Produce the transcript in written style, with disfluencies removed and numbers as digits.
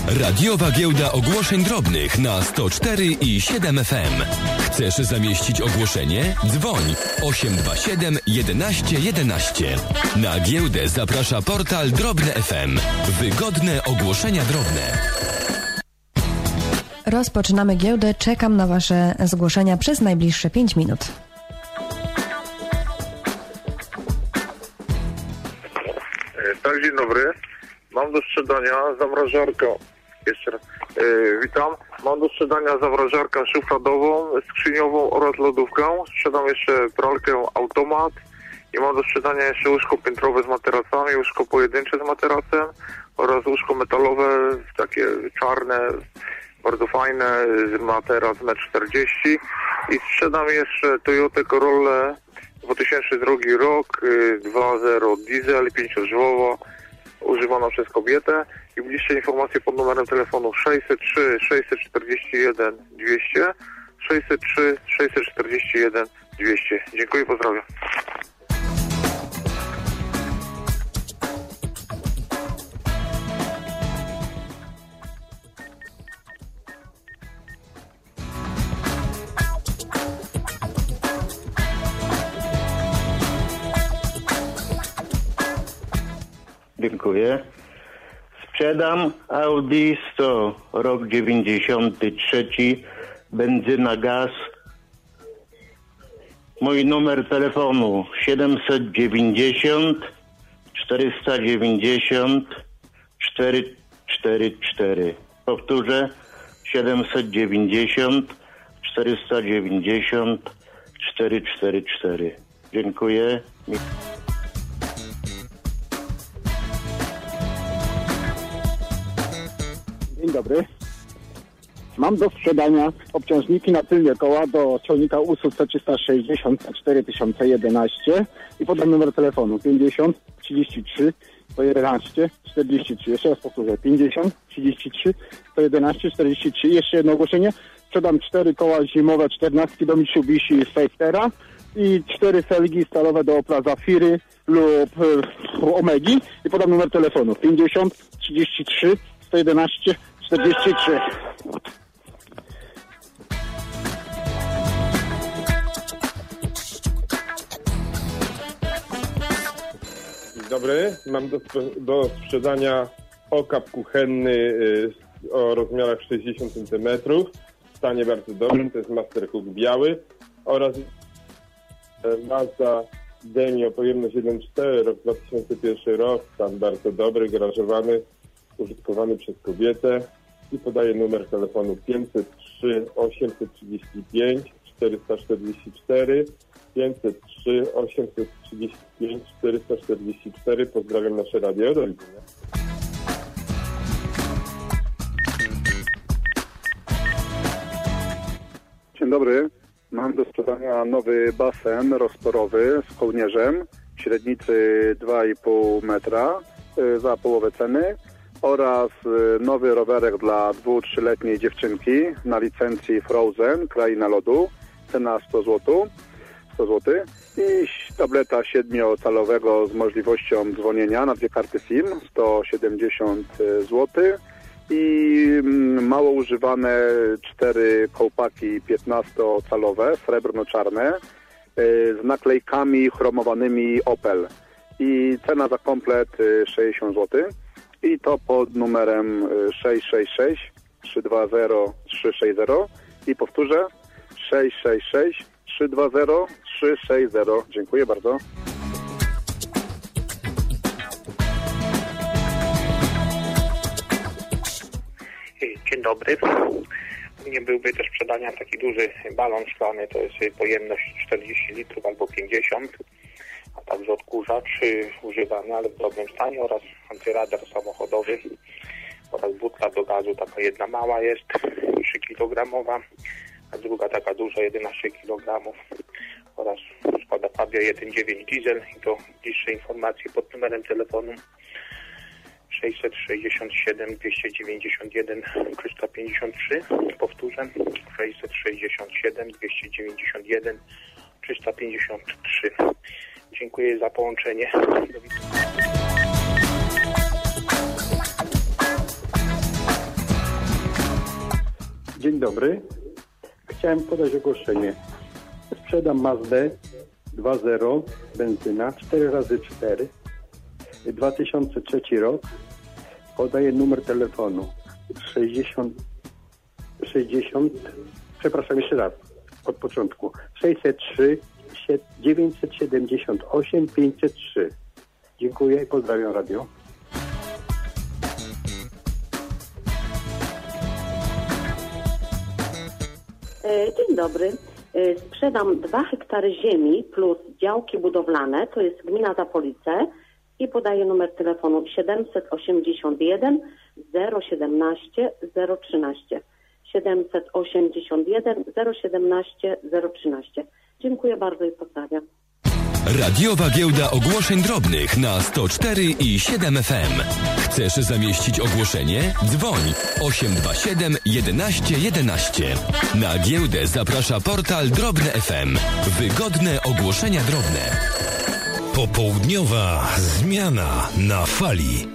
Radiowa giełda ogłoszeń drobnych na 104 i 7 FM. Chcesz zamieścić ogłoszenie? Dzwoń 827 11 11. Na giełdę zaprasza portal Drobne FM. Wygodne ogłoszenia drobne. Rozpoczynamy giełdę. Czekam na Wasze zgłoszenia przez najbliższe 5 minut. Tak, dzień dobry. Mam do sprzedania zamrażarkę. Jeszcze raz. Witam. Mam do sprzedania zamrażarkę szufladową, skrzyniową oraz lodówkę. Sprzedam jeszcze pralkę automat. I mam do sprzedania jeszcze łóżko piętrowe z materacami, łóżko pojedyncze z materacem oraz łóżko metalowe, takie czarne, bardzo fajne, materac 1,40 m. I sprzedam jeszcze Toyotę Corollę 2002 rok, 2.0 diesel, 5-drzwowa, używana przez kobietę. I bliższe informacje pod numerem telefonu 603 641 200, 603 641 200. Dziękuję, pozdrawiam. Dziękuję. Sprzedam Audi 100, rok 93, benzyna, gaz. Mój numer telefonu 790 490 444. Powtórzę, 790 490 444. Dziękuję. Dzień dobry. Mam do sprzedania obciążniki na tylnie koła do ciągnika USU C360 4011 i podam numer telefonu 50 33 111 43. Jeszcze raz powtórzę, 50 33 111 43. Jeszcze jedno ogłoszenie. Sprzedam 4 koła zimowe 14 do Mitsubishi Spacera i 4 felgi stalowe do Opla Zafiry lub Omegi i podam numer telefonu 50 33 111 43. Dzień dobry. Mam do sprzedania okap kuchenny o rozmiarach 60 cm w stanie bardzo dobrym. To jest Master Cook biały oraz Mazda Demio pojemność 1.4, rok 2001 rok, stan bardzo dobry, garażowany, użytkowany przez kobietę i podaję numer telefonu 503 835 444 503 835 444. Pozdrawiam nasze radio. Do widzenia. Dzień dobry. Mam do sprzedania nowy basen rozporowy z kołnierzem średnicy 2,5 metra za połowę ceny oraz nowy rowerek dla 2-3-letniej dziewczynki na licencji Frozen, Kraina Lodu, cena 100 zł i tableta 7-calowego z możliwością dzwonienia na 2 karty SIM, 170 zł i mało używane 4 kołpaki 15-calowe, srebrno-czarne z naklejkami chromowanymi Opel i cena za komplet 60 zł. I to pod numerem 666 320 360 i powtórzę 666 320 360. Dziękuję bardzo. Dzień dobry. U mnie byłby do sprzedania taki duży balon szklany, to jest pojemność 40 litrów albo 50, a także odkurzacz używany, ale w dobrym stanie oraz antyradar samochodowy oraz butla do gazu, taka jedna mała jest, 3 kg, a druga taka duża, 11 kg oraz Skoda Fabia 1.9 diesel i to bliższe informacje pod numerem telefonu 667 291 353. Powtórzę 667 291 353. Dziękuję za połączenie. Do widzenia. Dzień dobry. Chciałem podać ogłoszenie. Sprzedam Mazdę 2.0 benzyna 4x4 2003 rok. Podaję numer telefonu 60 przepraszam jeszcze raz od początku 603 978 503. Dziękuję i pozdrawiam radio. Dzień dobry. Sprzedam 2 hektary ziemi plus działki budowlane, to jest gmina Zapolice i podaję numer telefonu 781 017 013. 781 017 013. Dziękuję bardzo i pozdrawiam. Radiowa Giełda Ogłoszeń Drobnych na 104,7 FM. Chcesz zamieścić ogłoszenie? Dzwoń 827 11 11. Na giełdę zaprasza portal Drobne FM. Wygodne ogłoszenia drobne. Popołudniowa zmiana na fali.